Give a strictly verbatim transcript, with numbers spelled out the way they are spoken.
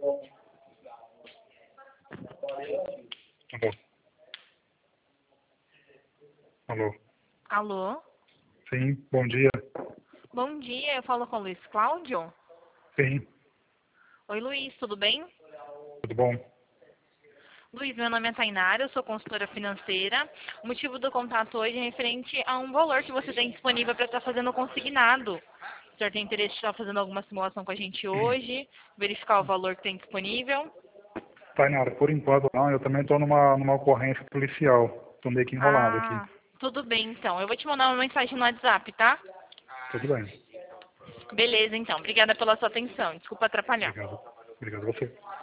Alô? Alô? Alô? Sim, bom dia. Bom dia, eu falo com o Luiz Cláudio. Sim, Oi, Luiz, tudo bem? tudo bom? Luiz, meu nome é Tainara, eu sou consultora financeira. O motivo do contato hoje é referente a um valor que você tem disponível para estar fazendo consignado. O senhor tem interesse em estar fazendo alguma simulação com a gente hoje, verificar o valor que tem disponível? Tainara, por enquanto não, eu também estou numa, numa ocorrência policial. Estou meio que enrolado aqui. Ah, tudo bem então. Eu vou te mandar uma mensagem no WhatsApp, tá? Tudo bem. Beleza, então. Obrigada pela sua atenção. Desculpa atrapalhar. Obrigado. Obrigado a você.